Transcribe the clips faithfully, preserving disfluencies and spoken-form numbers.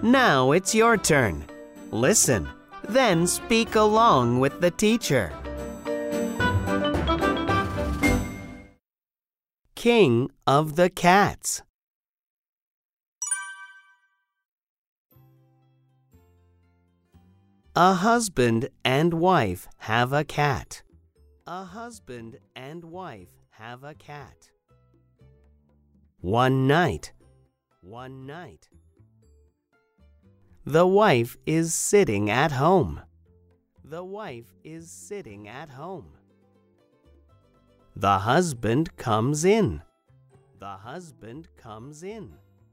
Now it's your turn. Listen, then speak along with the teacher. King of the Cats. A husband and wife have a cat. A husband and wife have a cat. One night, one night. The wife is sitting at home. The wife is sitting at home. The husband comes in. The husband comes in.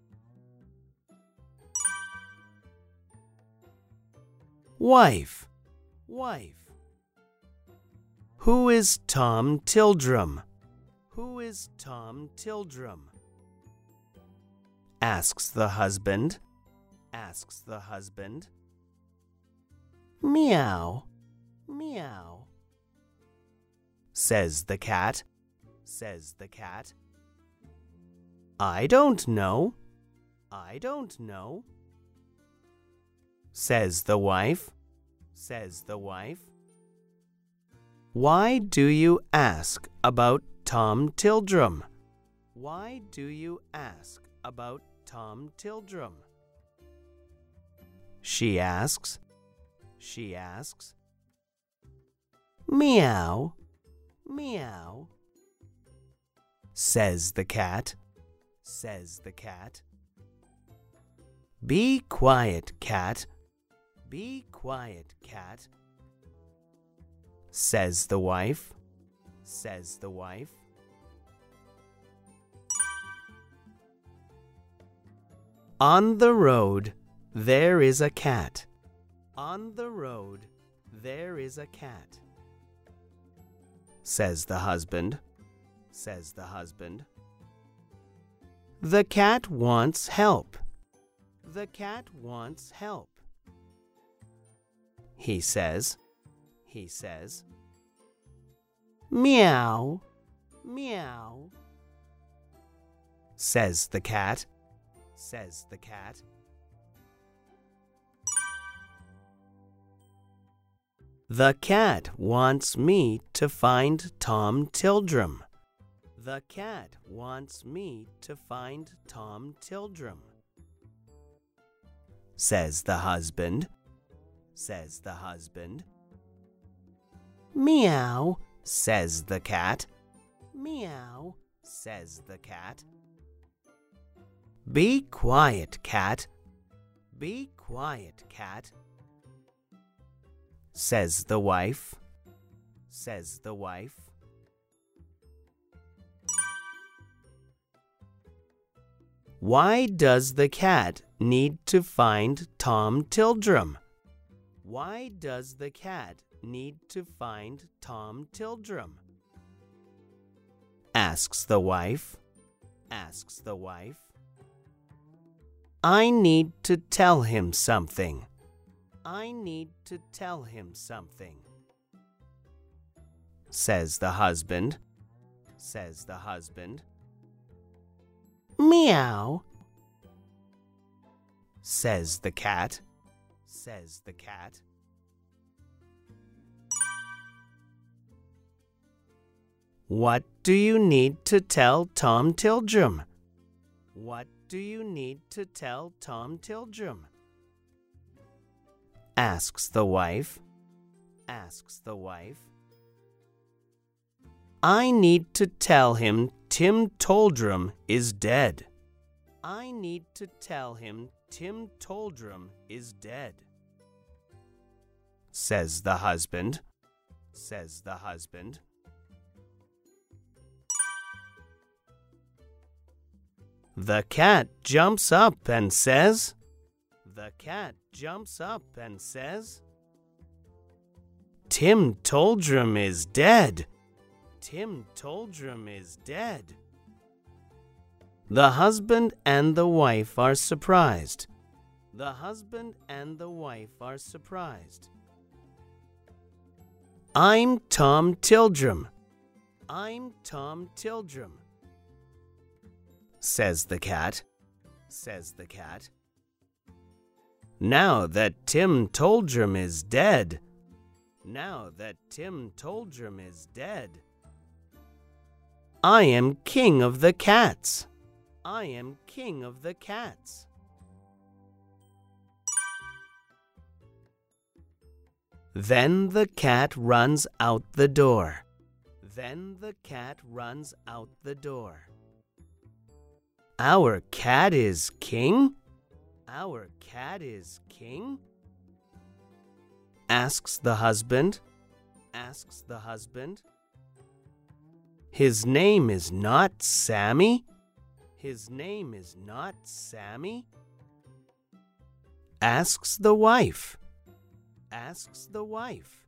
Wife, wife. Who is Tom Tildrum? Who is Tom Tildrum? Asks the husband. Asks the husband. Meow, meow. Says the cat. Says the cat. I don't know. I don't know. Says the wife. Says the wife. Why do you ask about Tom Tildrum? Why do you ask about Tom Tildrum? She asks. She asks. Meow, meow. Says the cat. Says the cat. Be quiet, cat. Be quiet, cat. Says the wife. Says the wife. On the road, there is a cat. On the road, there is a cat. Says the husband. Says the husband. The cat wants help. The cat wants help. He says. He says. Meow, meow. Says the cat. Says the cat. The cat wants me to find Tom Tildrum. The cat wants me to find Tom Tildrum. Says the husband. Says the husband. Meow, says the cat. Meow, says the cat. Be quiet, cat. Be quiet, cat. Says the wife. Says the wife. Why does the cat need to find Tom Tildrum? Why does the cat need to find Tom Tildrum? Asks the wife. Asks the wife. I need to tell him something. I need to tell him something. Says the husband. Says the husband. Meow. Says the cat. Says the cat. What do you need to tell Tom Tildrum? What do you need to tell Tom Tildrum? Asks the wife. Asks the wife. I need to tell him Tim Toldrum is dead. I need to tell him Tim Toldrum is dead. Says the husband. Says the husband. The cat jumps up and says. The cat jumps up and says. Tim Toldrum is dead. Tim Toldrum is dead. The husband and the wife are surprised. The husband and the wife are surprised. I'm Tom Tildrum. I'm Tom Tildrum. Says the cat. Says the cat. Now that Tim Toldrum is dead. Now that Tim Toldrum is dead. I am king of the cats. I am king of the cats. Then the cat runs out the door. Then the cat runs out the door. Our cat is king? Our cat is king? Asks the husband. Asks the husband. His name is not Sammy? His name is not Sammy? Asks the wife. Asks the wife.